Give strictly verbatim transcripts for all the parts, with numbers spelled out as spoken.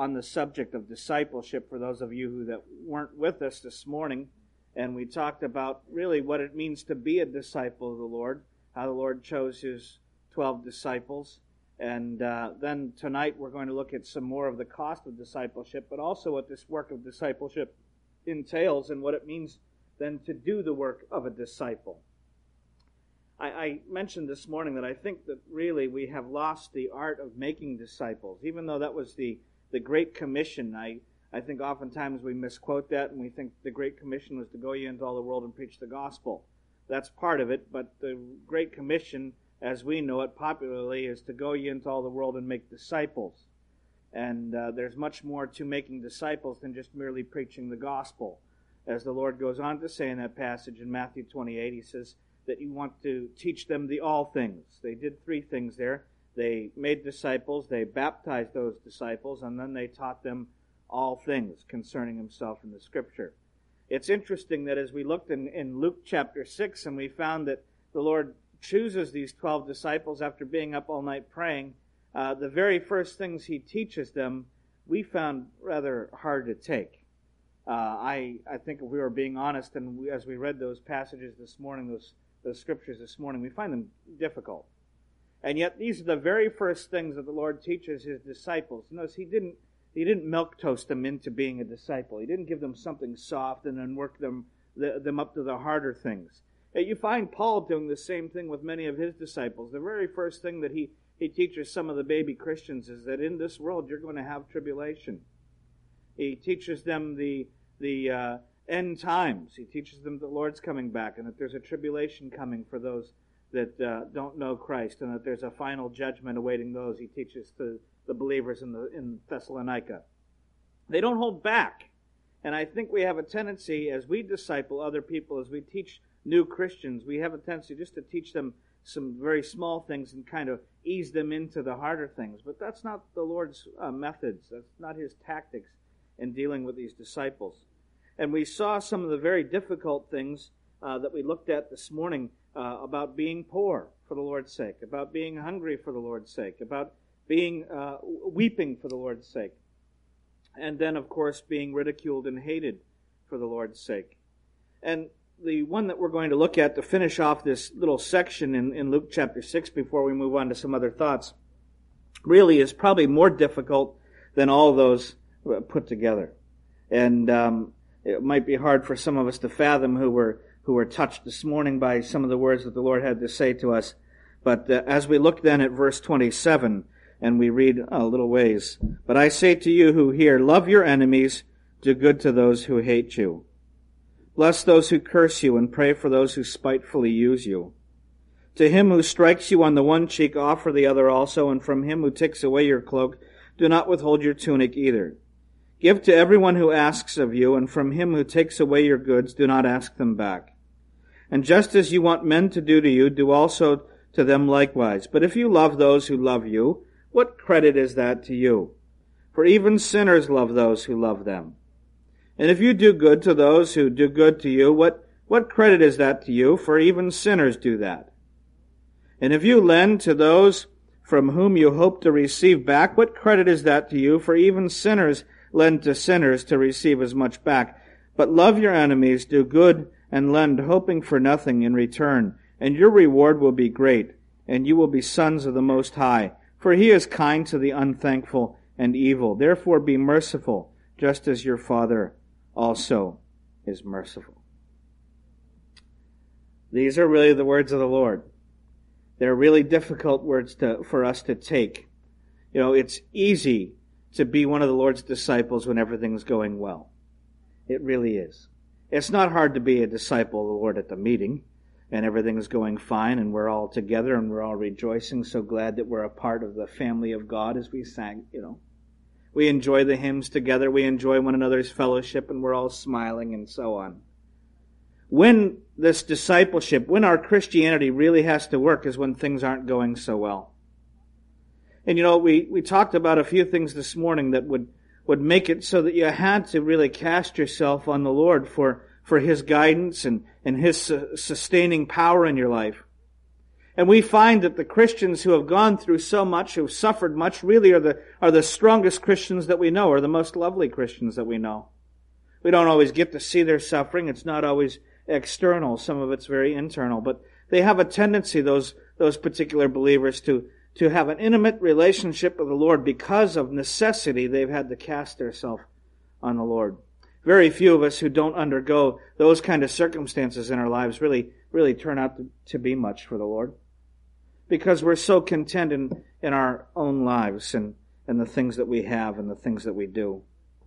on the subject of discipleship for those of you who that weren't with us this morning. And we talked about really what it means to be a disciple of the Lord, how the Lord chose His twelve disciples. And uh, then tonight we're going to look at some more of the cost of discipleship, but also what this work of discipleship entails and what it means then to do the work of a disciple. I, I mentioned this morning that I think that really we have lost the art of making disciples. Even though that was the, the Great Commission, I, I think oftentimes we misquote that and we think the Great Commission was to go ye into all the world and preach the gospel. That's part of it, but the Great Commission, as we know it popularly, is to go ye into all the world and make disciples. And uh, there's much more to making disciples than just merely preaching the gospel. As the Lord goes on to say in that passage in Matthew twenty-eight, He says that you want to teach them the all things. They did three things there. They made disciples, they baptized those disciples, and then they taught them all things concerning Himself in the Scripture. It's interesting that as we looked in, in Luke chapter six, and we found that the Lord chooses these twelve disciples after being up all night praying, uh, the very first things He teaches them, we found rather hard to take. Uh, I I think if we were being honest, and we, as we read those passages this morning, those, those scriptures this morning, we find them difficult. And yet these are the very first things that the Lord teaches His disciples. Notice He didn't He didn't milquetoast them into being a disciple. He didn't give them something soft and then work them them up to the harder things. You find Paul doing the same thing with many of his disciples. The very first thing that he, he teaches some of the baby Christians is that in this world you're going to have tribulation. He teaches them the the uh, end times. He teaches them the Lord's coming back and that there's a tribulation coming for those that uh, don't know Christ and that there's a final judgment awaiting those. He teaches to the believers in the in Thessalonica. They don't hold back. And I think we have a tendency as we disciple other people, as we teach new Christians, we have a tendency just to teach them some very small things and kind of ease them into the harder things. But that's not the Lord's uh, methods. That's not His tactics in dealing with these disciples. And we saw some of the very difficult things uh, that we looked at this morning uh, about being poor for the Lord's sake, about being hungry for the Lord's sake, about being uh, weeping for the Lord's sake, and then, of course, being ridiculed and hated for the Lord's sake. And the one that we're going to look at to finish off this little section in, in Luke chapter six before we move on to some other thoughts really is probably more difficult than all those put together. And um, it might be hard for some of us to fathom who were who were touched this morning by some of the words that the Lord had to say to us. But uh, as we look then at verse twenty-seven, and we read a little ways, "But I say to you who hear, love your enemies, do good to those who hate you. Bless those who curse you, and pray for those who spitefully use you. To him who strikes you on the one cheek, offer the other also, and from him who takes away your cloak, do not withhold your tunic either. Give to everyone who asks of you, and from him who takes away your goods, do not ask them back. And just as you want men to do to you, do also to them likewise. But if you love those who love you, what credit is that to you? For even sinners love those who love them. And if you do good to those who do good to you, what, what credit is that to you? For even sinners do that. And if you lend to those from whom you hope to receive back, what credit is that to you? For even sinners lend to sinners to receive as much back. But love your enemies, do good, and lend, hoping for nothing in return. And your reward will be great, and you will be sons of the Most High. For He is kind to the unthankful and evil. Therefore be merciful, just as your Father also is merciful." These are really the words of the Lord. They're really difficult words to, for us to take. You know, it's easy to be one of the Lord's disciples when everything's going well. It really is. It's not hard to be a disciple of the Lord at the meeting and everything's going fine and we're all together and we're all rejoicing, so glad that we're a part of the family of God as we sang, you know. We enjoy the hymns together, we enjoy one another's fellowship, and we're all smiling and so on. When this discipleship, when our Christianity really has to work is when things aren't going so well. And you know, we, we talked about a few things this morning that would, would make it so that you had to really cast yourself on the Lord for, for His guidance and, and His su- sustaining power in your life. And we find that the Christians who have gone through so much, who've suffered much, really are the, are the strongest Christians that we know, or the most lovely Christians that we know. We don't always get to see their suffering. It's not always external. Some of it's very internal. But they have a tendency, those, those particular believers, to, to have an intimate relationship with the Lord. Because of necessity, they've had to cast themselves on the Lord. Very few of us who don't undergo those kind of circumstances in our lives really, really turn out to, to be much for the Lord. Because we're so content in, in our own lives and, and the things that we have and the things that we do.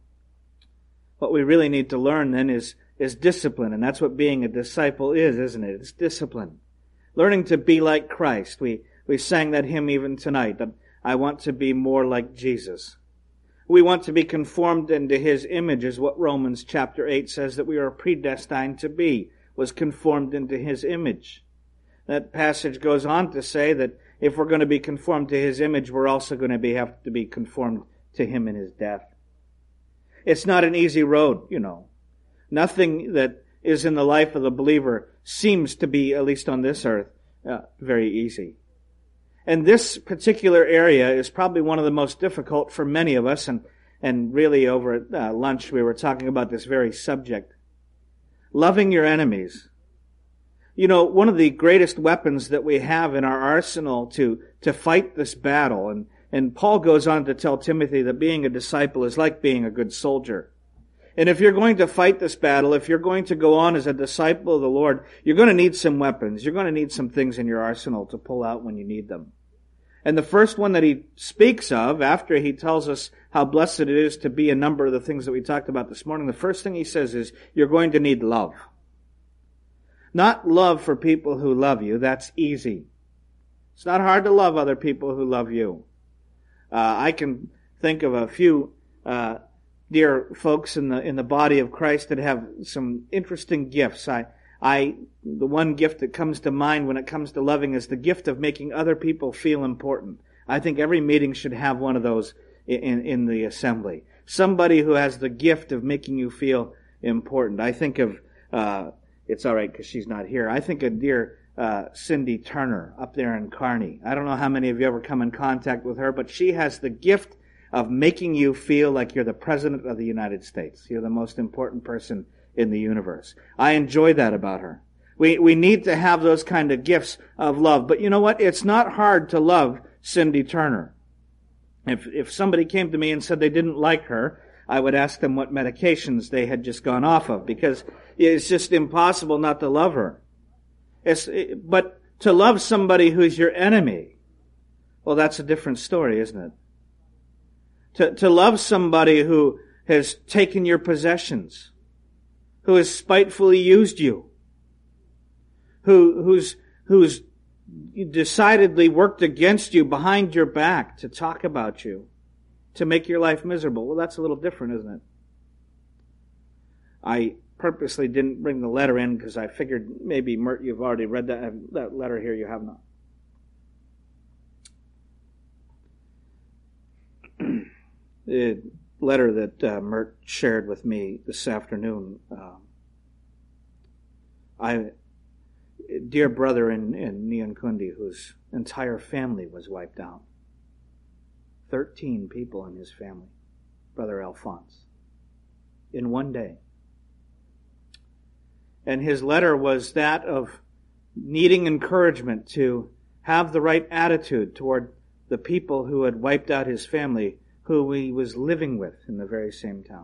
What we really need to learn then is, is discipline. And that's what being a disciple is, isn't it? It's discipline. Learning to be like Christ. We, we sang that hymn even tonight, that I want to be more like Jesus. We want to be conformed into His image, is what Romans chapter eight says that we are predestined to be, was conformed into His image. That passage goes on to say that if we're going to be conformed to His image, we're also going to be, have to be conformed to Him in His death. It's not an easy road, you know. Nothing that is in the life of the believer seems to be, at least on this earth, uh, very easy. And this particular area is probably one of the most difficult for many of us, and, and really over at uh, lunch we were talking about this very subject. Loving your enemies. You know, one of the greatest weapons that we have in our arsenal to, to fight this battle, and, and Paul goes on to tell Timothy that being a disciple is like being a good soldier. And if you're going to fight this battle, if you're going to go on as a disciple of the Lord, you're going to need some weapons. You're going to need some things in your arsenal to pull out when you need them. And the first one that he speaks of, after he tells us how blessed it is to be a number of the things that we talked about this morning, the first thing he says is, you're going to need love. Not love for people who love you. That's easy. It's not hard to love other people who love you. Uh, I can think of a few uh, dear folks in the in the body of Christ that have some interesting gifts. I, I, the one gift that comes to mind when it comes to loving is the gift of making other people feel important. I think every meeting should have one of those in in the assembly. Somebody who has the gift of making you feel important. I think of. Uh, It's all right because she's not here. I think of dear uh, Cindy Turner up there in Kearney. I don't know how many of you ever come in contact with her, but she has the gift of making you feel like you're the President of the United States. You're the most important person in the universe. I enjoy that about her. We we need to have those kind of gifts of love. But you know what? It's not hard to love Cindy Turner. If if somebody came to me and said they didn't like her, I would ask them what medications they had just gone off of, because it's just impossible not to love her. It's, but to love somebody who's your enemy, well, that's a different story, isn't it? To, to love somebody who has taken your possessions, who has spitefully used you, who, who's, who's decidedly worked against you behind your back to talk about you, to make your life miserable. Well, that's a little different, isn't it? I purposely didn't bring the letter in because I figured maybe, Mert, you've already read that, that letter here. You have not. The letter that uh, Mert shared with me this afternoon. Uh, I, dear brother in, in Nyankundi, whose entire family was wiped out. Thirteen people in his family, Brother Alphonse, in one day. And his letter was that of needing encouragement to have the right attitude toward the people who had wiped out his family, who he was living with in the very same town.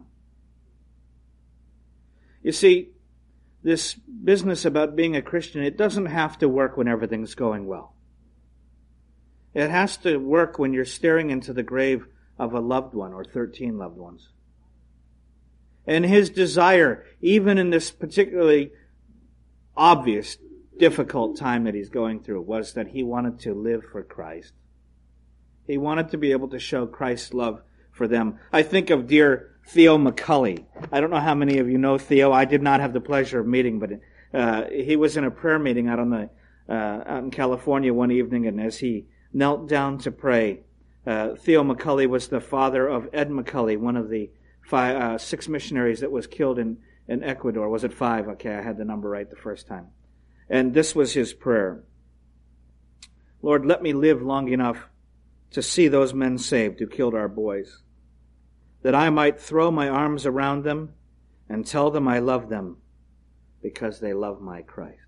You see, this business about being a Christian, it doesn't have to work when everything's going well. It has to work when you're staring into the grave of a loved one or thirteen loved ones. And his desire, even in this particularly obvious, difficult time that he's going through, was that he wanted to live for Christ. He wanted to be able to show Christ's love for them. I think of dear Theo McCulley. I don't know how many of you know Theo. I did not have the pleasure of meeting, but uh, he was in a prayer meeting out on the uh, out in California one evening, and as he knelt down to pray, uh, Theo McCulley was the father of Ed McCulley, one of the five, uh, six missionaries that was killed in, in Ecuador. Was it five? Okay, I had the number right the first time. And this was his prayer. Lord, let me live long enough to see those men saved who killed our boys, that I might throw my arms around them and tell them I love them because they love my Christ.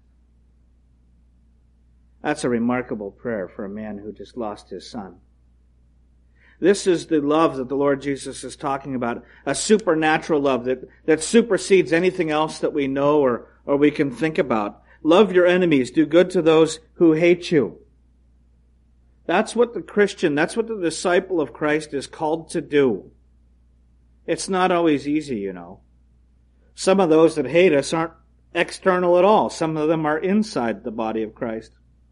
That's a remarkable prayer for a man who just lost his son. This is the love that the Lord Jesus is talking about, a supernatural love that, that supersedes anything else that we know or, or we can think about. Love your enemies, do good to those who hate you. That's what the Christian, that's what the disciple of Christ is called to do. It's not always easy, you know. Some of those that hate us aren't external at all. Some of them are inside the body of Christ.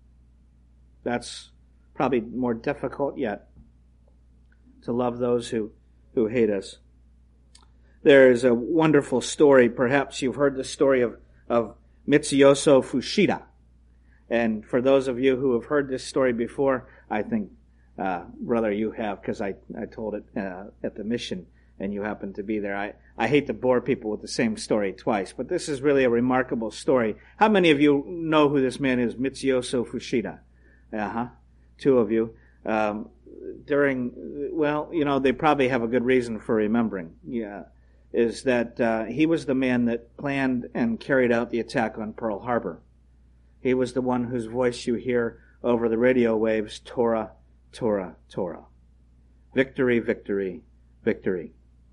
That's probably more difficult yet, to love those who, who hate us. There is a wonderful story. Perhaps you've heard the story of, of Mitsuyoshi Fushida. And for those of you who have heard this story before, I think, uh, brother, you have, because I, I told it uh, at the mission, and you happened to be there. I, I hate to bore people with the same story twice, but this is really a remarkable story. How many of you know who this man is, Mitsuyoshi Fushida? Uh-huh. Two of you. Um, during, well, you know, they probably have a good reason for remembering. Yeah, is that uh, he was the man that planned and carried out the attack on Pearl Harbor. He was the one whose voice you hear over the radio waves, Torah, Torah, Torah. Victory, victory, victory.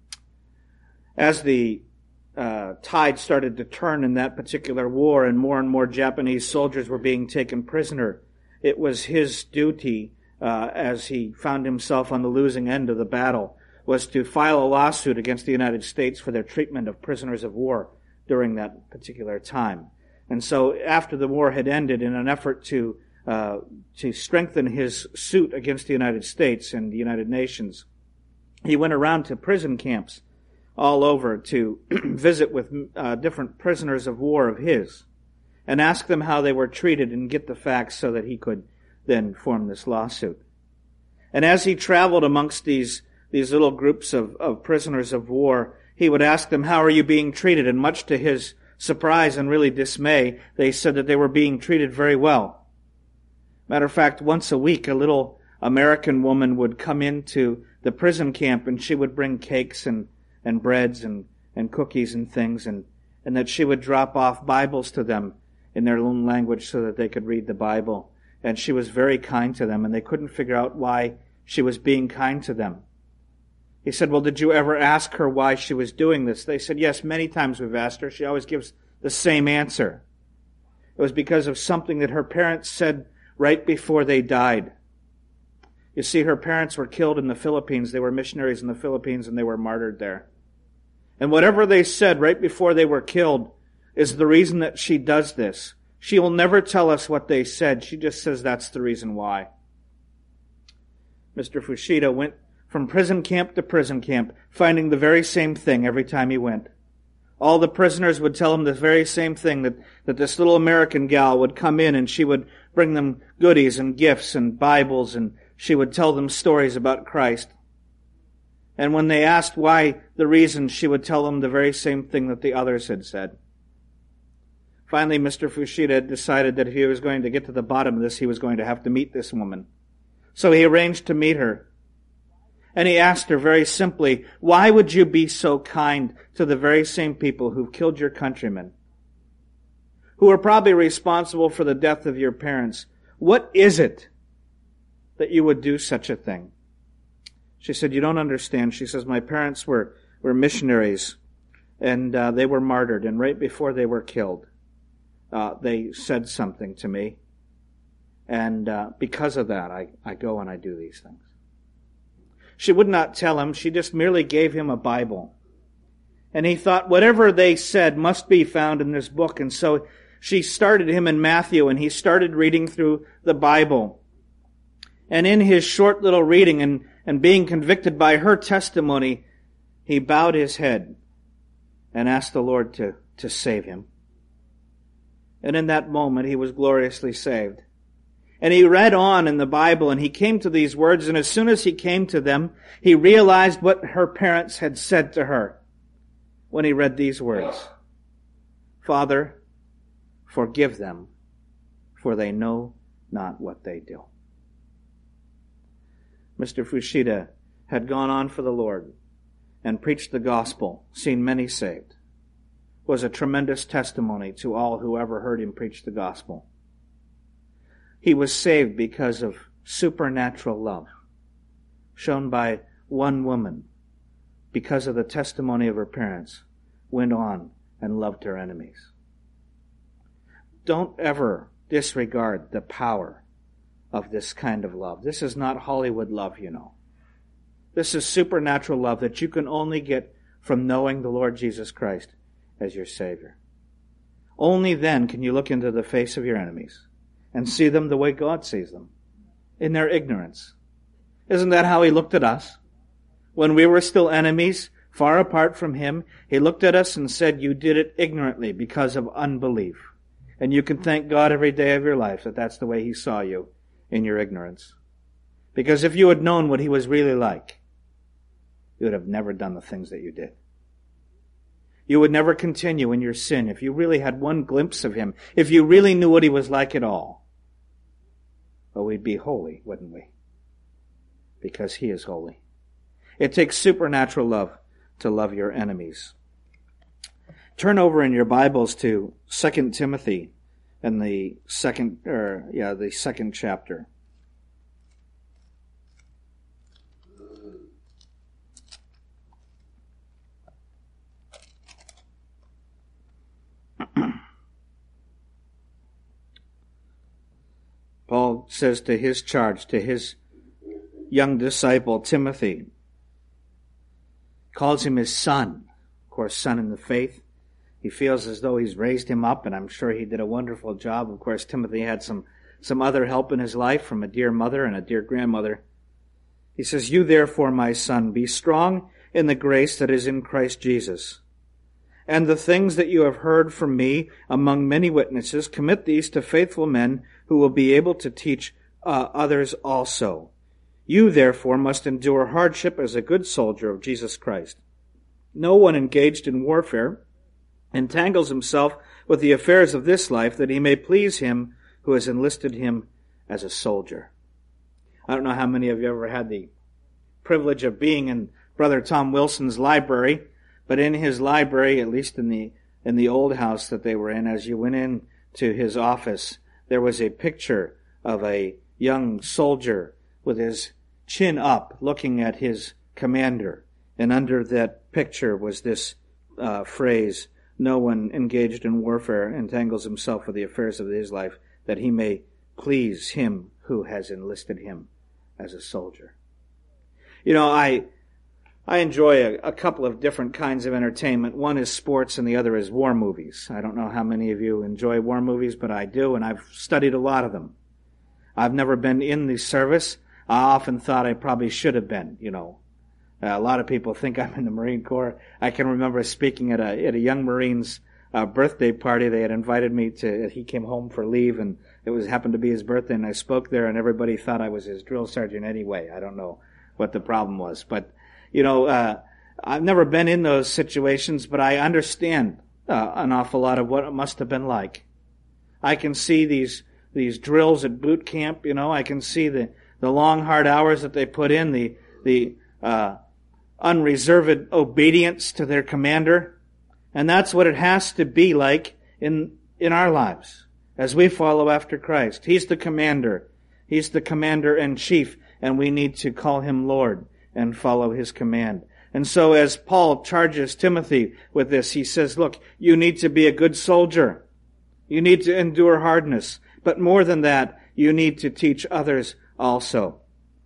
As the uh, tide started to turn in that particular war and more and more Japanese soldiers were being taken prisoner, it was his duty, uh, as he found himself on the losing end of the battle, was to file a lawsuit against the United States for their treatment of prisoners of war during that particular time. And so after the war had ended, in an effort to uh, to strengthen his suit against the United States and the United Nations, he went around to prison camps all over to visit with uh, different prisoners of war of his and ask them how they were treated and get the facts so that he could then form this lawsuit. And as he traveled amongst these these little groups of, of prisoners of war, he would ask them, how are you being treated? And much to his surprise and really dismay, they said that they were being treated very well. Matter of fact, once a week, a little American woman would come into the prison camp and she would bring cakes and, and breads and, and cookies and things, and, and that she would drop off Bibles to them in their own language so that they could read the Bible. And she was very kind to them, and they couldn't figure out why she was being kind to them. He said, well, did you ever ask her why she was doing this? They said, yes, many times we've asked her. She always gives the same answer. It was because of something that her parents said right before they died. You see, her parents were killed in the Philippines. They were missionaries in the Philippines, and they were martyred there. And whatever they said right before they were killed is the reason that she does this. She will never tell us what they said. She just says that's the reason why. Mister Fushida went from prison camp to prison camp, finding the very same thing every time he went. All the prisoners would tell him the very same thing, that, that this little American gal would come in and she would bring them goodies and gifts and Bibles, and she would tell them stories about Christ. And when they asked why the reason, she would tell them the very same thing that the others had said. Finally, Mister Fushida decided that if he was going to get to the bottom of this, he was going to have to meet this woman. So he arranged to meet her. And he asked her very simply, why would you be so kind to the very same people who've killed your countrymen, who are probably responsible for the death of your parents? What is it that you would do such a thing? She said, you don't understand. She says, my parents were, were missionaries, and uh, they were martyred, and right before they were killed, uh, they said something to me, and uh, because of that, I, I go and I do these things. She would not tell him. She just merely gave him a Bible. And he thought whatever they said must be found in this book. And so she started him in Matthew, and he started reading through the Bible. And in his short little reading and, and being convicted by her testimony, he bowed his head and asked the Lord to, to save him. And in that moment, he was gloriously saved. And he read on in the Bible, and he came to these words, and as soon as he came to them, he realized what her parents had said to her when he read these words. Father, forgive them, for they know not what they do. Mister Fushida, had gone on for the Lord and preached the gospel, seen many saved, was a tremendous testimony to all who ever heard him preach the gospel. He was saved because of supernatural love shown by one woman, because of the testimony of her parents, went on and loved her enemies. Don't ever disregard the power of this kind of love. This is not Hollywood love, you know. This is supernatural love that you can only get from knowing the Lord Jesus Christ as your Savior. Only then can you look into the face of your enemies and see them the way God sees them, in their ignorance. Isn't that how He looked at us? When we were still enemies, far apart from Him, He looked at us and said, you did it ignorantly because of unbelief. And you can thank God every day of your life that that's the way He saw you, in your ignorance. Because if you had known what He was really like, you would have never done the things that you did. You would never continue in your sin if you really had one glimpse of Him, if you really knew what He was like at all. But we'd be holy, wouldn't we? Because He is holy. It takes supernatural love to love your enemies. Turn over in your Bibles to Second Timothy and the second, or yeah, the second chapter. Paul says to his charge, to his young disciple Timothy, calls him his son, of course, son in the faith. He feels as though he's raised him up, and I'm sure he did a wonderful job. Of course, Timothy had some, some other help in his life from a dear mother and a dear grandmother. He says, you therefore, my son, be strong in the grace that is in Christ Jesus. And the things that you have heard from me among many witnesses, commit these to faithful men who will be able to teach uh, others also. You, therefore, must endure hardship as a good soldier of Jesus Christ. No one engaged in warfare entangles himself with the affairs of this life, that he may please him who has enlisted him as a soldier. I don't know how many of you ever had the privilege of being in Brother Tom Wilson's library, but in his library, at least in the in the old house that they were in, as you went in to his office, there was a picture of a young soldier with his chin up, looking at his commander. And under that picture was this uh, phrase, no one engaged in warfare entangles himself with the affairs of his life, that he may please him who has enlisted him as a soldier. You know, I I enjoy a, a couple of different kinds of entertainment. One is sports and the other is war movies. I don't know how many of you enjoy war movies, but I do, and I've studied a lot of them. I've never been in the service. I often thought I probably should have been, you know. Uh, a lot of people think I'm in the Marine Corps. I can remember speaking at a at a young Marine's uh, birthday party. They had invited me to, he came home for leave, and it was happened to be his birthday, and I spoke there, and everybody thought I was his drill sergeant anyway. I don't know what the problem was. But, you know, uh, I've never been in those situations, but I understand uh, an awful lot of what it must have been like. I can see these these drills at boot camp, you know. I can see the, the long, hard hours that they put in, the the uh unreserved obedience to their commander. And that's what it has to be like in in our lives as we follow after Christ. He's the commander. He's the commander-in-chief, and we need to call him Lord and follow his command. And so as Paul charges Timothy with this, he says, look, you need to be a good soldier. You need to endure hardness. But more than that, you need to teach others also.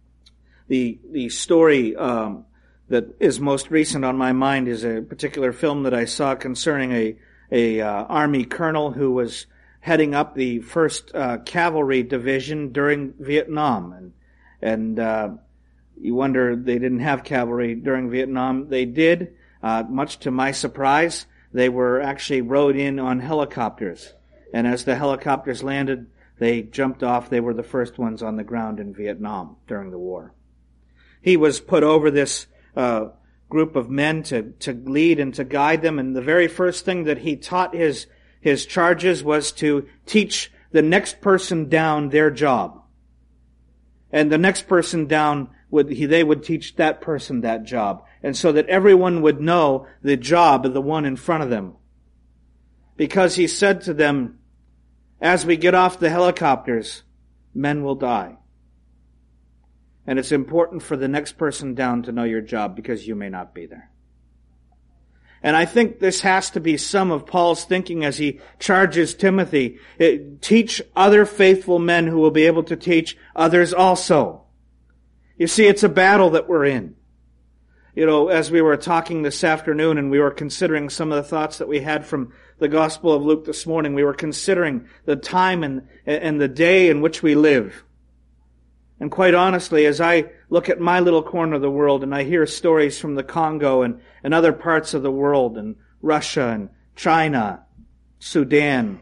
The the story um that is most recent on my mind is a particular film that I saw concerning a a uh, Army colonel who was heading up the first uh, Cavalry Division during Vietnam, and and uh, you wonder they didn't have cavalry during Vietnam. They did, uh, much to my surprise. They were actually rode in on helicopters, and as the helicopters landed, they jumped off. They were the first ones on the ground in Vietnam during the war. He was put over this Uh, group of men to, to lead and to guide them. And the very first thing that he taught his, his charges was to teach the next person down their job. And the next person down would he, they would teach that person that job. And so that everyone would know the job of the one in front of them. Because he said to them, as we get off the helicopters, men will die. And it's important for the next person down to know your job because you may not be there. And I think this has to be some of Paul's thinking as he charges Timothy. It, teach other faithful men who will be able to teach others also. You see, it's a battle that we're in. You know, as we were talking this afternoon and we were considering some of the thoughts that we had from the Gospel of Luke this morning, we were considering the time and, and the day in which we live. And quite honestly, as I look at my little corner of the world and I hear stories from the Congo and, and other parts of the world, and Russia and China, Sudan,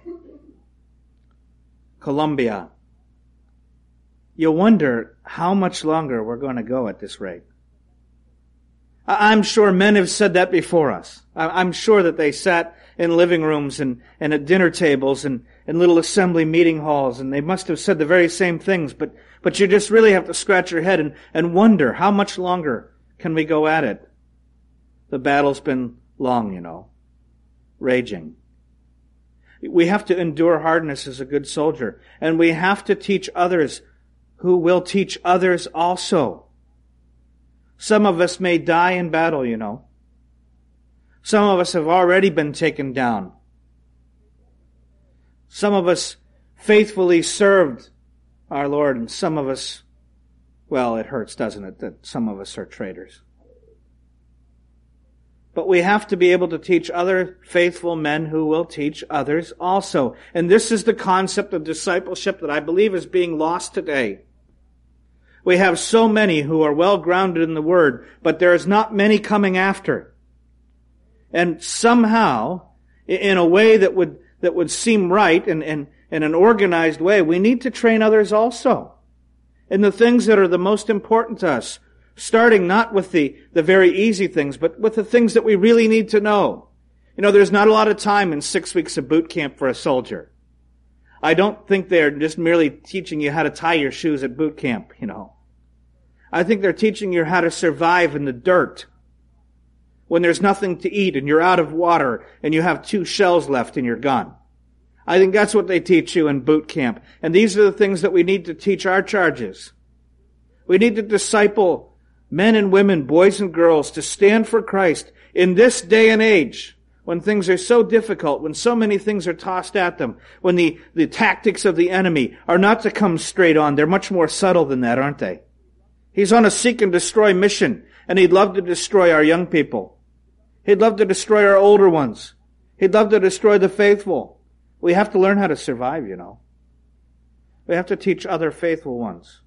Colombia, you wonder how much longer we're going to go at this rate. I'm sure men have said that before us. I'm sure that they sat in living rooms and, and at dinner tables and, and little assembly meeting halls, and they must have said the very same things, but But you just really have to scratch your head and, and wonder, how much longer can we go at it? The battle's been long, you know, raging. We have to endure hardness as a good soldier, and we have to teach others who will teach others also. Some of us may die in battle, you know. Some of us have already been taken down. Some of us faithfully served our Lord, and some of us, well, it hurts, doesn't it, that some of us are traitors. But we have to be able to teach other faithful men who will teach others also. And this is the concept of discipleship that I believe is being lost today. We have so many who are well grounded in the Word, but there is not many coming after. And somehow, in a way that would that would seem right and, and in an organized way, we need to train others also in the things that are the most important to us, starting not with the, the very easy things, but with the things that we really need to know. You know, there's not a lot of time in six weeks of boot camp for a soldier. I don't think they're just merely teaching you how to tie your shoes at boot camp, you know. I think they're teaching you how to survive in the dirt when there's nothing to eat and you're out of water and you have two shells left in your gun. I think that's what they teach you in boot camp. And these are the things that we need to teach our charges. We need to disciple men and women, boys and girls, to stand for Christ in this day and age when things are so difficult, when so many things are tossed at them, when the, the tactics of the enemy are not to come straight on. They're much more subtle than that, aren't they? He's on a seek and destroy mission, and he'd love to destroy our young people. He'd love to destroy our older ones. He'd love to destroy the faithful. We have to learn how to survive, you know. We have to teach other faithful ones.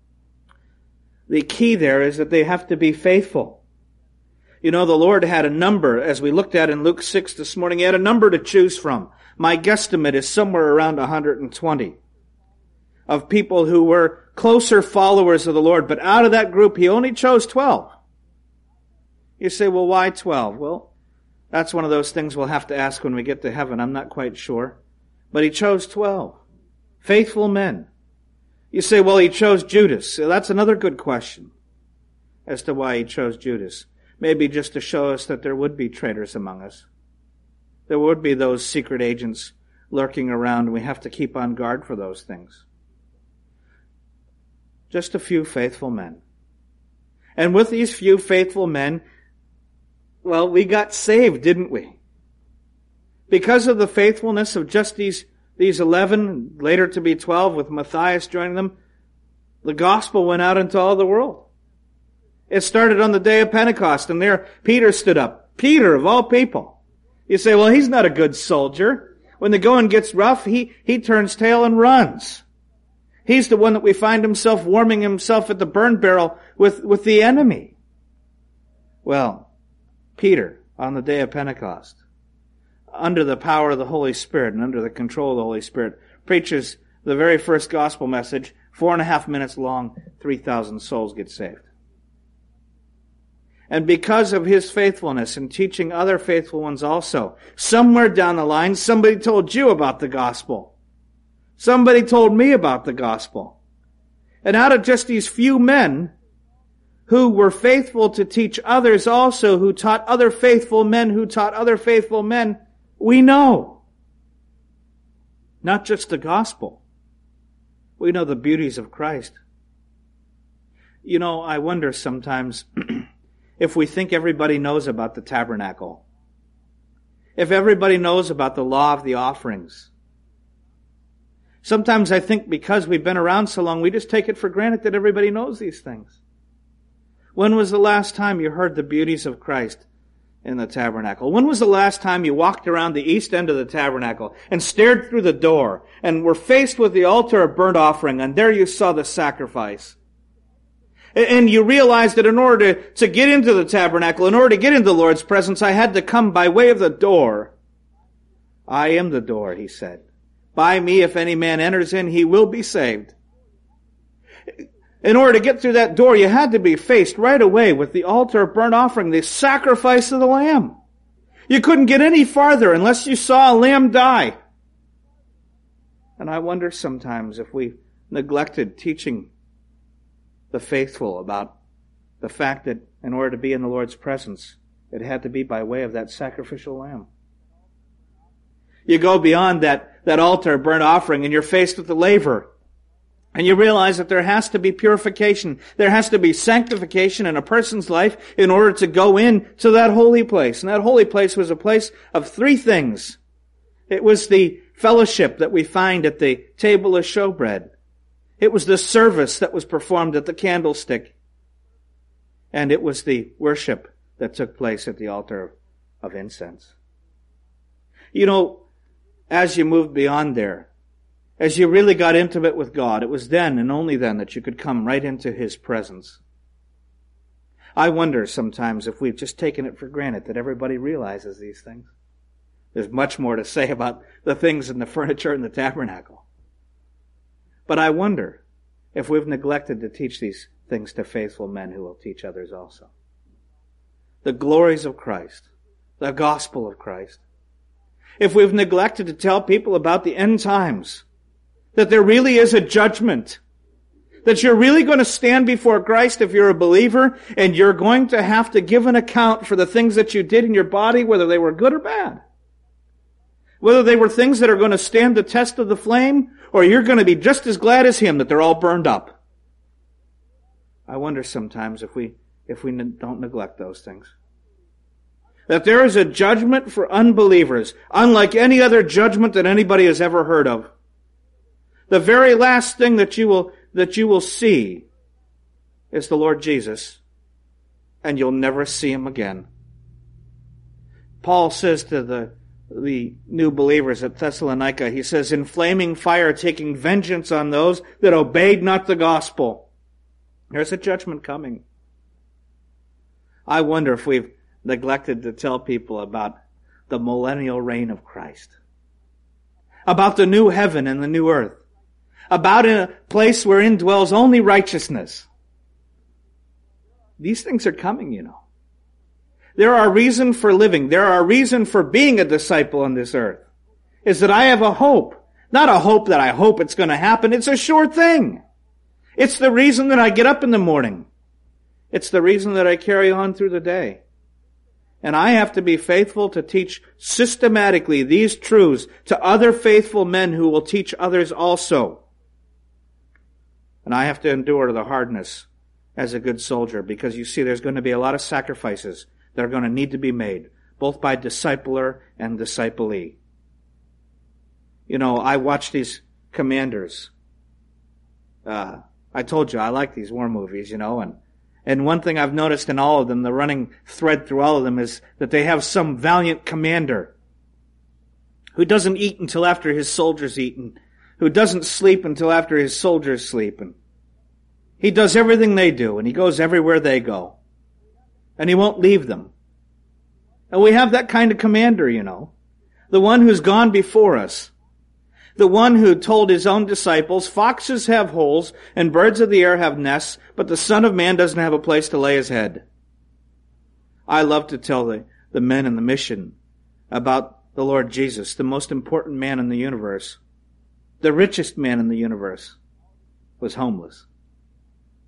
The key there is that they have to be faithful. You know, the Lord had a number, as we looked at in Luke six this morning, he had a number to choose from. My guesstimate is somewhere around one hundred twenty of people who were closer followers of the Lord. But out of that group, he only chose twelve. You say, well, why twelve? Well, that's one of those things we'll have to ask when we get to heaven. I'm not quite sure. But he chose twelve. Faithful men. You say, well, he chose Judas. So that's another good question as to why he chose Judas. Maybe just to show us that there would be traitors among us. There would be those secret agents lurking around, and we have to keep on guard for those things. Just a few faithful men. And with these few faithful men, well, we got saved, didn't we? Because of the faithfulness of just these, these eleven, later to be twelve, with Matthias joining them, the gospel went out into all the world. It started on the day of Pentecost, and there Peter stood up. Peter, of all people. You say, well, he's not a good soldier. When the going gets rough, he, he turns tail and runs. He's the one that we find himself warming himself at the burn barrel with, with the enemy. Well, Peter, on the day of Pentecost, under the power of the Holy Spirit and under the control of the Holy Spirit, preaches the very first gospel message, four and a half minutes long, three thousand souls get saved. And because of his faithfulness in teaching other faithful ones also, somewhere down the line, somebody told you about the gospel. Somebody told me about the gospel. And out of just these few men, who were faithful to teach others also, who taught other faithful men, who taught other faithful men, we know. Not just the gospel. We know the beauties of Christ. You know, I wonder sometimes if we think everybody knows about the tabernacle. If everybody knows about the law of the offerings. Sometimes I think because we've been around so long, we just take it for granted that everybody knows these things. When was the last time you heard the beauties of Christ in the tabernacle? When was the last time you walked around the east end of the tabernacle and stared through the door and were faced with the altar of burnt offering, and there you saw the sacrifice? And you realized that in order to, to get into the tabernacle, in order to get into the Lord's presence, I had to come by way of the door. I am the door, he said. By me, if any man enters in, he will be saved. In order to get through that door, you had to be faced right away with the altar of burnt offering, the sacrifice of the lamb. You couldn't get any farther unless you saw a lamb die. And I wonder sometimes if we neglected teaching the faithful about the fact that in order to be in the Lord's presence, it had to be by way of that sacrificial lamb. You go beyond that, that altar of burnt offering and you're faced with the laver. And you realize that there has to be purification. There has to be sanctification in a person's life in order to go in to that holy place. And that holy place was a place of three things. It was the fellowship that we find at the table of showbread. It was the service that was performed at the candlestick. And it was the worship that took place at the altar of incense. You know, as you moved beyond there, as you really got intimate with God, it was then and only then that you could come right into His presence. I wonder sometimes if we've just taken it for granted that everybody realizes these things. There's much more to say about the things in the furniture in the tabernacle. But I wonder if we've neglected to teach these things to faithful men who will teach others also. The glories of Christ, the gospel of Christ. If we've neglected to tell people about the end times, that there really is a judgment, that you're really going to stand before Christ if you're a believer, and you're going to have to give an account for the things that you did in your body, whether they were good or bad. Whether they were things that are going to stand the test of the flame, or you're going to be just as glad as Him that they're all burned up. I wonder sometimes if we, if we don't neglect those things. That there is a judgment for unbelievers, unlike any other judgment that anybody has ever heard of. The very last thing that you will, that you will see is the Lord Jesus, and you'll never see Him again. Paul says to the, the new believers at Thessalonica, he says, in flaming fire taking vengeance on those that obeyed not the gospel. There's a judgment coming. I wonder if we've neglected to tell people about the millennial reign of Christ. About the new heaven and the new earth. About a place wherein dwells only righteousness. These things are coming, you know. There are reason for living. There are reason for being a disciple on this earth. Is that I have a hope. Not a hope that I hope it's going to happen. It's a sure thing. It's the reason that I get up in the morning. It's the reason that I carry on through the day. And I have to be faithful to teach systematically these truths to other faithful men who will teach others also. And I have to endure the hardness as a good soldier, because you see there's going to be a lot of sacrifices that are going to need to be made, both by discipler and disciplee. You know, I watch these commanders. Uh, I told you I like these war movies, you know, and And one thing I've noticed in all of them, the running thread through all of them, is that they have some valiant commander who doesn't eat until after his soldiers eat, and who doesn't sleep until after his soldiers sleep. And he does everything they do, and he goes everywhere they go. And he won't leave them. And we have that kind of commander, you know. The one who's gone before us. The one who told his own disciples, foxes have holes and birds of the air have nests, but the Son of Man doesn't have a place to lay his head. I love to tell the, the men in the mission about the Lord Jesus, the most important man in the universe. The richest man in the universe was homeless.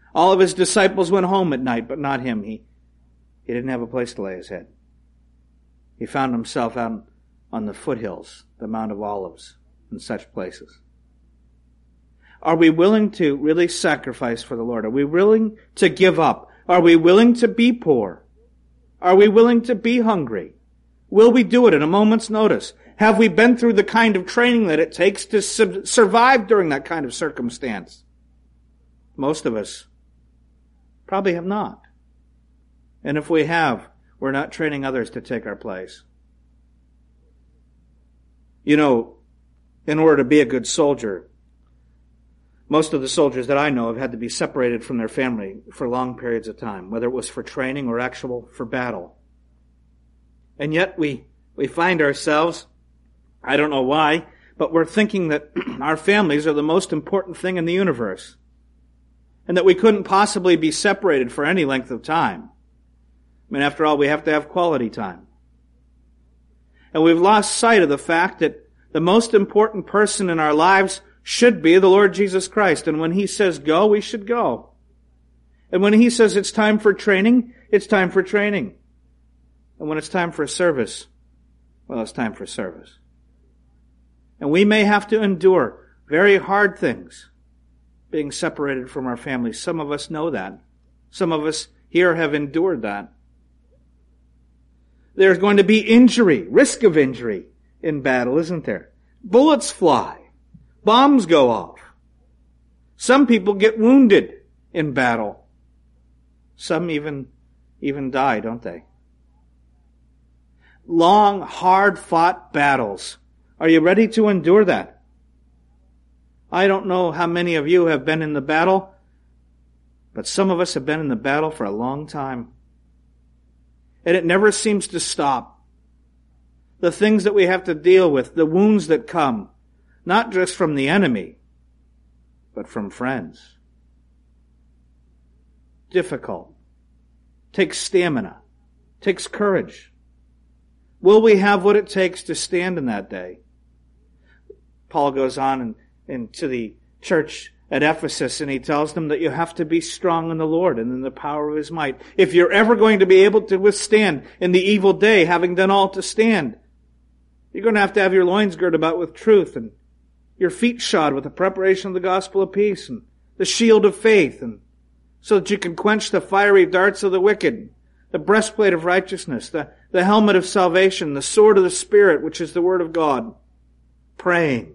All of his disciples went home at night, but not him. He, he didn't have a place to lay his head. He found himself out on the foothills, the Mount of Olives, and such places. Are we willing to really sacrifice for the Lord? Are we willing to give up? Are we willing to be poor? Are we willing to be hungry? Will we do it at a moment's notice? Have we been through the kind of training that it takes to su- survive during that kind of circumstance? Most of us probably have not. And if we have, we're not training others to take our place. You know, in order to be a good soldier, most of the soldiers that I know have had to be separated from their family for long periods of time, whether it was for training or actual for battle. And yet we, we find ourselves, I don't know why, but we're thinking that our families are the most important thing in the universe, and that we couldn't possibly be separated for any length of time. I mean, after all, we have to have quality time. And we've lost sight of the fact that the most important person in our lives should be the Lord Jesus Christ. And when He says go, we should go. And when He says it's time for training, it's time for training. And when it's time for service, well, it's time for service. And we may have to endure very hard things, being separated from our families. Some of us know that. Some of us here have endured that. There's going to be injury, risk of injury in battle, isn't there? Bullets fly. Bombs go off. Some people get wounded in battle. Some even, even die, don't they? Long, hard-fought battles. Are you ready to endure that? I don't know how many of you have been in the battle, but some of us have been in the battle for a long time. And it never seems to stop. The things that we have to deal with, the wounds that come, not just from the enemy, but from friends. Difficult. Takes stamina. Takes courage. Will we have what it takes to stand in that day? Paul goes on and, and to the church at Ephesus, and he tells them that you have to be strong in the Lord and in the power of His might. If you're ever going to be able to withstand in the evil day, having done all to stand, you're going to have to have your loins girded about with truth, and your feet shod with the preparation of the gospel of peace, and the shield of faith, and so that you can quench the fiery darts of the wicked, the breastplate of righteousness, the, the helmet of salvation, the sword of the Spirit, which is the Word of God. Praying.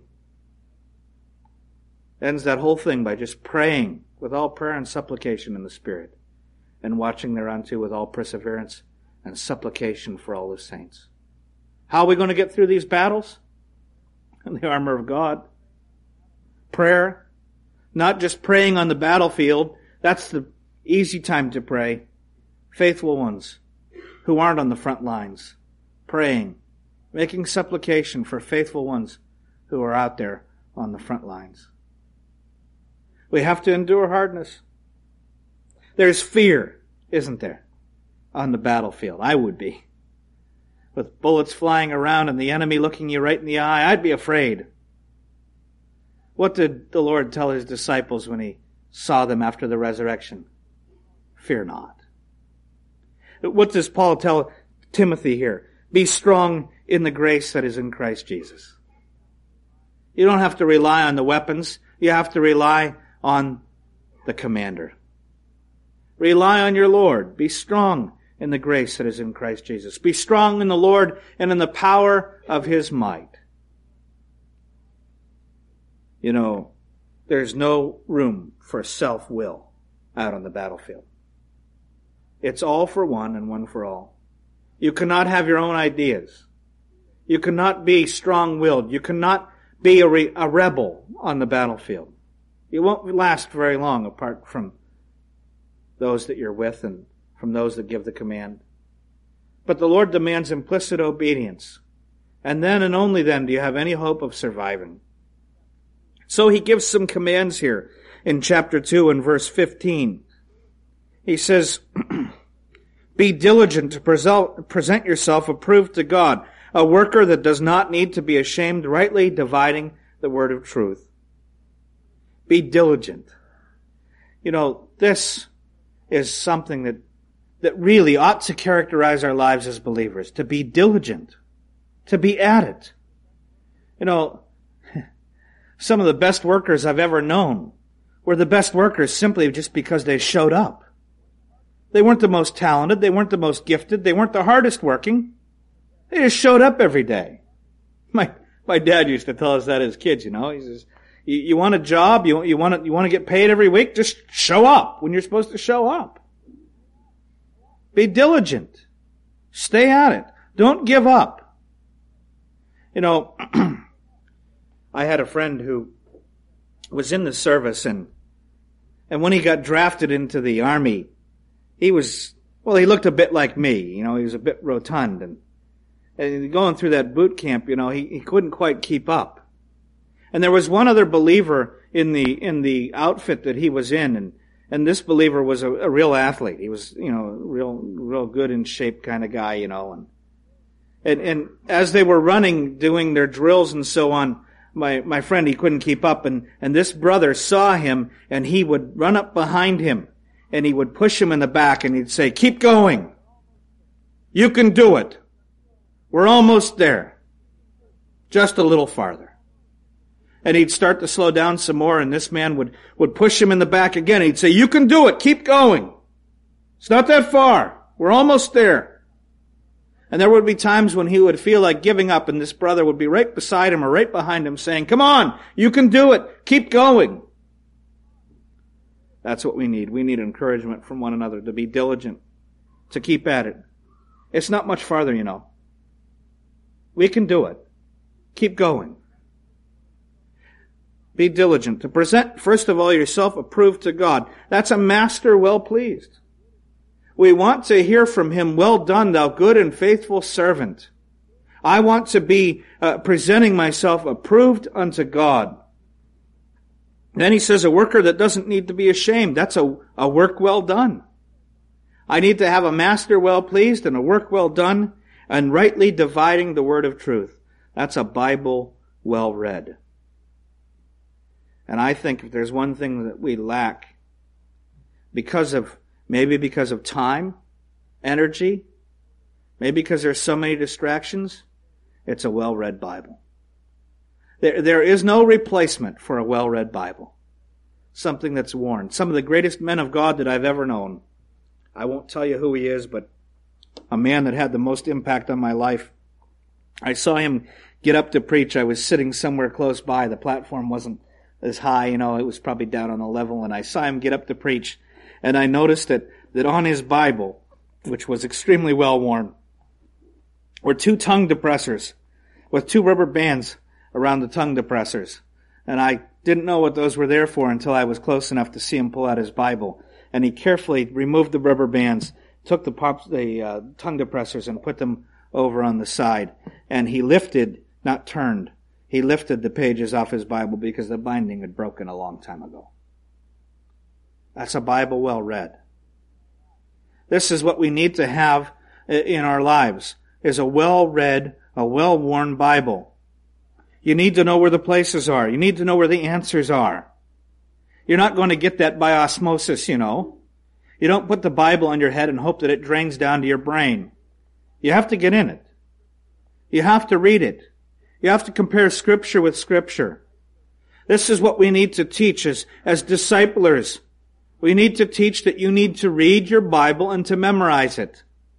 Ends that whole thing by just praying with all prayer and supplication in the Spirit, and watching thereunto with all perseverance and supplication for all the saints. How are we going to get through these battles? In the armor of God. Prayer. Not just praying on the battlefield. That's the easy time to pray. Faithful ones who aren't on the front lines. Praying. Making supplication for faithful ones who are out there on the front lines. We have to endure hardness. There's fear, isn't there, on the battlefield? I would be. With bullets flying around and the enemy looking you right in the eye, I'd be afraid. What did the Lord tell His disciples when He saw them after the resurrection? Fear not. What does Paul tell Timothy here? Be strong in the grace that is in Christ Jesus. You don't have to rely on the weapons. You have to rely on the commander. Rely on your Lord. Be strong in the grace that is in Christ Jesus. Be strong in the Lord and in the power of His might. You know, there's no room for self-will out on the battlefield. It's all for one and one for all. You cannot have your own ideas. You cannot be strong-willed. You cannot be a, re- a rebel on the battlefield. You won't last very long apart from those that you're with and from those that give the command. But the Lord demands implicit obedience. And then and only then do you have any hope of surviving. So He gives some commands here in chapter two and verse fifteen. He says, be diligent to present yourself approved to God, a worker that does not need to be ashamed, rightly dividing the word of truth. Be diligent. You know, this is something that, that really ought to characterize our lives as believers, to be diligent, to be at it. You know, some of the best workers I've ever known were the best workers simply just because they showed up. They weren't the most talented, they weren't the most gifted, they weren't the hardest working. They just showed up every day. My my dad used to tell us that as kids, you know. He says, you, you want a job, you, you want to, you want to get paid every week, just show up when you're supposed to show up. Be diligent. Stay at it. Don't give up. You know, I had a friend who was in the service, and and when he got drafted into the Army, he was, well, he looked a bit like me. You know, he was a bit rotund, and And going through that boot camp, you know, he, he couldn't quite keep up. And there was one other believer in the in the outfit that he was in, and and this believer was a, a real athlete. He was, you know, real real good in shape kind of guy, you know. And and and as they were running, doing their drills and so on, my my friend, he couldn't keep up, and and this brother saw him, and he would run up behind him, and he would push him in the back, and he'd say, "Keep going. You can do it. We're almost there. Just a little farther." And he'd start to slow down some more, and this man would, would push him in the back again. He'd say, "You can do it. Keep going. It's not that far. We're almost there." And there would be times when he would feel like giving up, and this brother would be right beside him or right behind him saying, "Come on, you can do it. Keep going." That's what we need. We need encouragement from one another to be diligent, to keep at it. It's not much farther, you know. We can do it. Keep going. Be diligent to present, first of all, yourself approved to God. That's a master well pleased. We want to hear from him, "Well done, thou good and faithful servant." I want to be uh, presenting myself approved unto God. Then he says, a worker that doesn't need to be ashamed. That's a, a work well done. I need to have a master well pleased and a work well done, and rightly dividing the word of truth. That's a Bible well read. And I think if there's one thing that we lack, because of, maybe because of time, energy, maybe because there's so many distractions, it's a well-read Bible. There, there is no replacement for a well-read Bible. Something that's worn. Some of the greatest men of God that I've ever known, I won't tell you who he is, but a man that had the most impact on my life. I saw him get up to preach. I was sitting somewhere close by. The platform wasn't as high, you know, it was probably down on a level, and I saw him get up to preach, and I noticed that, that on his Bible, which was extremely well worn, were two tongue depressors with two rubber bands around the tongue depressors. And I didn't know what those were there for until I was close enough to see him pull out his Bible. And he carefully removed the rubber bands, took the pops, the uh, tongue depressors and put them over on the side. And he lifted, not turned, he lifted the pages off his Bible because the binding had broken a long time ago. That's a Bible well read. This is what we need to have in our lives, is a well-read, a well-worn Bible. You need to know where the places are. You need to know where the answers are. You're not going to get that by osmosis, you know. You don't put the Bible on your head and hope that it drains down to your brain. You have to get in it. You have to read it. You have to compare Scripture with Scripture. This is what we need to teach as, as disciplers. We need to teach that you need to read your Bible and to memorize it.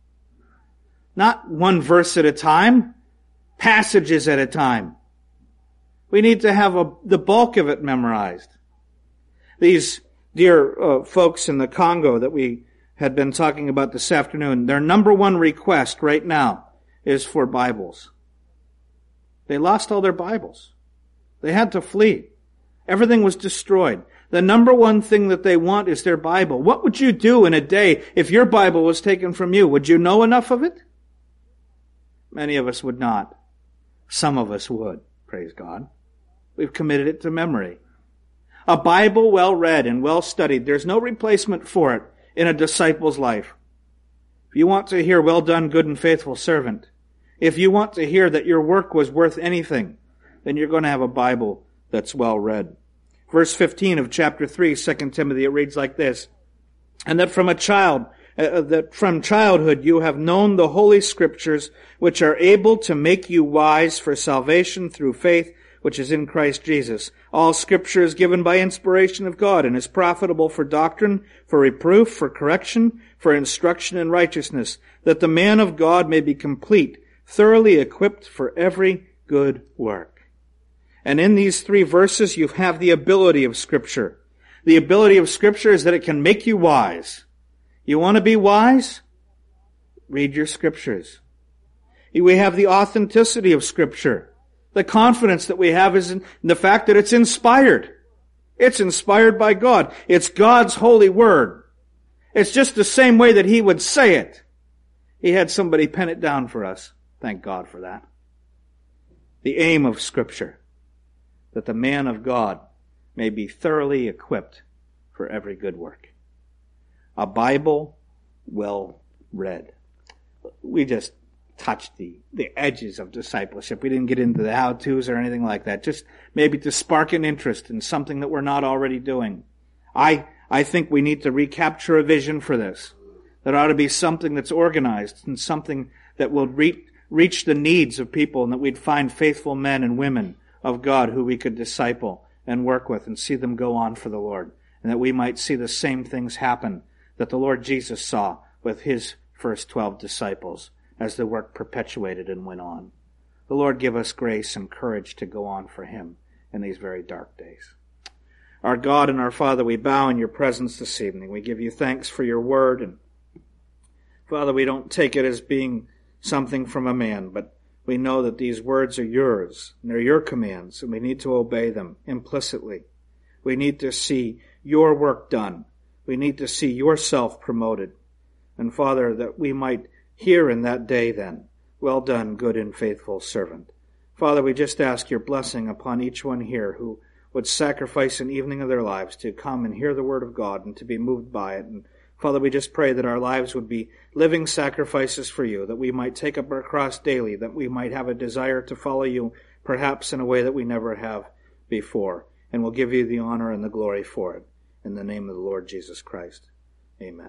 Not one verse at a time, passages at a time. We need to have a, the bulk of it memorized. These dear uh, folks in the Congo that we had been talking about this afternoon, their number one request right now is for Bibles. They lost all their Bibles. They had to flee. Everything was destroyed. The number one thing that they want is their Bible. What would you do in a day if your Bible was taken from you? Would you know enough of it? Many of us would not. Some of us would, praise God. We've committed it to memory. A Bible well read and well studied, there's no replacement for it in a disciple's life. If you want to hear, "Well done, good and faithful servant," if you want to hear that your work was worth anything, then you're going to have a Bible that's well read. Verse fifteen of chapter three, Second Timothy, it reads like this, and that from a child, uh, that from childhood you have known the Holy Scriptures, which are able to make you wise for salvation through faith, which is in Christ Jesus. All Scripture is given by inspiration of God and is profitable for doctrine, for reproof, for correction, for instruction in righteousness, that the man of God may be complete, thoroughly equipped for every good work. And in these three verses, you have the ability of Scripture. The ability of Scripture is that it can make you wise. You want to be wise? Read your Scriptures. We have the authenticity of Scripture. The confidence that we have is in the fact that it's inspired. It's inspired by God. It's God's holy word. It's just the same way that He would say it. He had somebody pen it down for us. Thank God for that. The aim of Scripture, that the man of God may be thoroughly equipped for every good work. A Bible well read. We just touched the, the edges of discipleship. We didn't get into the how-tos or anything like that. Just maybe to spark an interest in something that we're not already doing. I, I think we need to recapture a vision for this. There ought to be something that's organized and something that will reach, reach the needs of people, and that we'd find faithful men and women of God who we could disciple and work with and see them go on for the Lord. And that we might see the same things happen that the Lord Jesus saw with His first twelve disciples as the work perpetuated and went on. The Lord give us grace and courage to go on for Him in these very dark days. Our God and our Father, we bow in Your presence this evening. We give You thanks for Your word. And Father, we don't take it as being something from a man, but we know that these words are Yours, and they're Your commands, and we need to obey them implicitly. We need to see Your work done. We need to see Yourself promoted. And Father, that we might hear in that day then, well done, good and faithful servant. Father, we just ask Your blessing upon each one here who would sacrifice an evening of their lives to come and hear the word of God and to be moved by it. And Father, we just pray that our lives would be living sacrifices for You, that we might take up our cross daily, that we might have a desire to follow You, perhaps in a way that we never have before. And we'll give You the honor and the glory for it. In the name of the Lord Jesus Christ. Amen.